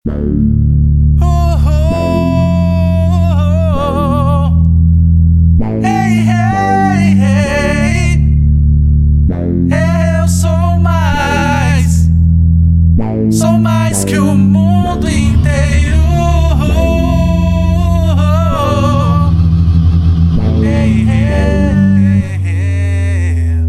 Hey, hey, hey. Eu sou mais que o mundo inteiro. Hey, hey, hey.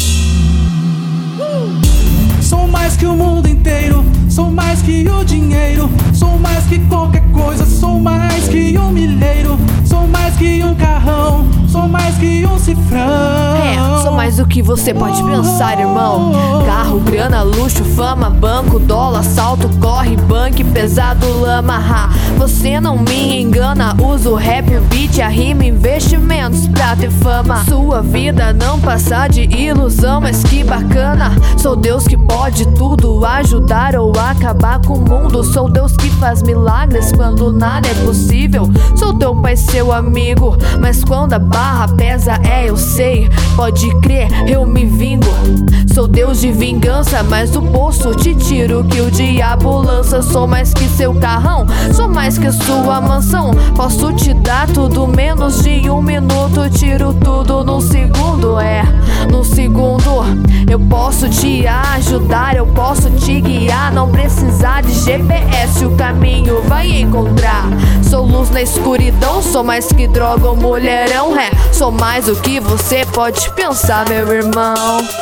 Sou mais que o mundo inteiro. Sou mais que o dinheiro. Sou mais que qualquer coisa. Sou mais que um milheiro. Sou mais que um carrão. Sou mais que um cifrão. Sou mais do que você pode pensar, irmão. Carro, grana, luxo, fama, banco, dólar, salto, corre, banque, pesado, lama. Você não me engana. Uso rap, beat, a rima, investimentos pra ter fama. Sua vida não passa de ilusão, mas que bacana. Sou Deus que pode tudo, ajudar ou acabar com o mundo. Sou Deus que faz milagres quando nada é possível. Sou teu pai, seu amigo, mas quando a barra pesa, eu sei, pode crer, eu me vingo. Sou Deus de vingança, mas do poço te tiro que o diabo lança. Sou mais que seu carrão, sou mais que sua mansão. Posso te dar tudo menos de um minuto. Tiro tudo num segundo, num segundo. Eu posso te ajudar, eu posso te guiar. Não precisar de GPS, o caminho vai encontrar. Sou luz na escuridão, sou mais que droga ou mulherão. Sou mais do que você pode pensar, meu irmão.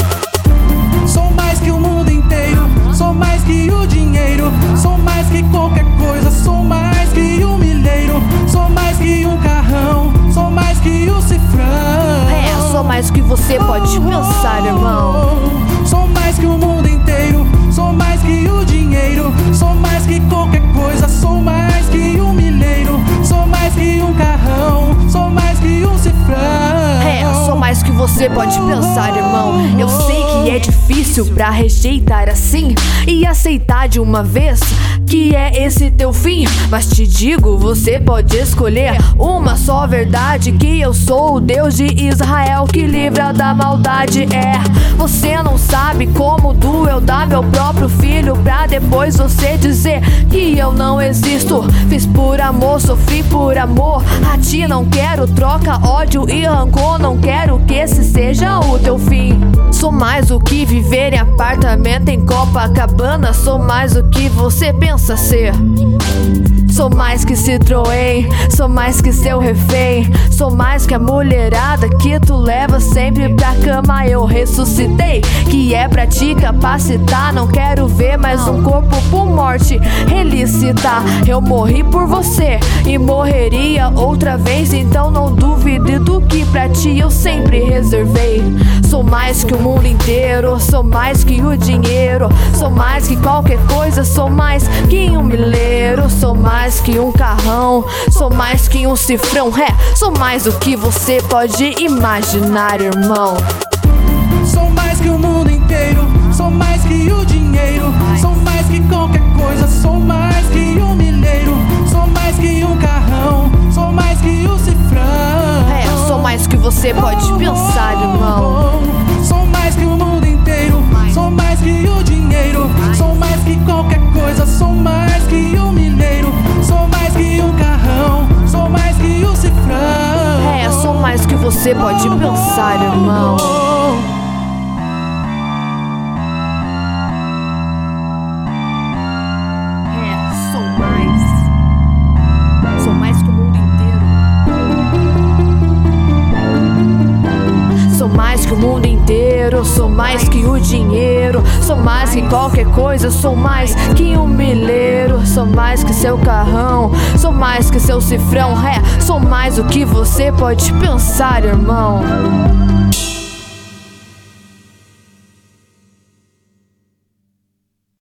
Sou mais que o mundo inteiro. Sou mais que o dinheiro. Sou mais que qualquer coisa. Sou mais que um milheiro. Sou mais que um carrão. Sou mais que o cifrão. Sou mais do que você pode pensar, irmão. Sou mais que o mundo inteiro. Sou mais que o dinheiro. Sou mais que qualquer coisa. Sou mais que um milheiro. Sou mais que um carrão. Sou mais que um cifrão. Sou mais que você pode pensar, irmão. Eu sei que é difícil pra rejeitar assim e aceitar de uma vez que é esse teu fim. Mas te digo, você pode escolher uma só verdade: que eu sou o Deus de Israel que livra da maldade. Você não sabe como doeu dar meu próprio filho pra depois você dizer que eu não existo. Fiz por amor, sofri por amor. A ti não quero troca, ódio e rancor. Não quero que esse seja o teu fim. Sou mais do que viver em apartamento em Copacabana. Sou mais do que você pensa ser. Sou mais que Citroën, sou mais que seu refém. Sou mais que a mulherada que tu leva sempre pra cama. Eu ressuscitei, que é pra te capacitar. Não quero ver mais um corpo por morte relicitar. Eu morri por você e morreria outra vez. Então não duvide do que pra ti eu sempre reservei. Sou mais que o mundo inteiro. Sou mais que o dinheiro. Sou mais que qualquer coisa. Sou mais que um milheiro. Sou mais que um carrão. Sou mais que um cifrão. Sou mais do que você pode imaginar, irmão. Sou mais que o mundo inteiro. Sou mais que o dinheiro. Sou mais que qualquer coisa. Sou mais que um milheiro. Sou mais que um carrão. Sou mais que o cifrão. Sou mais que você pode pensar, irmão. Sou mais que o mundo inteiro. Sou mais que o dinheiro. Sou mais que qualquer coisa. Sou mais que um milheiro. Sou mais que um carrão. Sou mais que o cifrão. Sou mais que você pode pensar, irmão. Sou mais que o mundo inteiro. Sou mais que o mundo inteiro. Sou mais que o dinheiro. Sou mais que qualquer coisa. Sou mais que um milheiro. Sou mais que seu carrão. Sou mais que seu cifrão. Sou mais do que você pode pensar, irmão.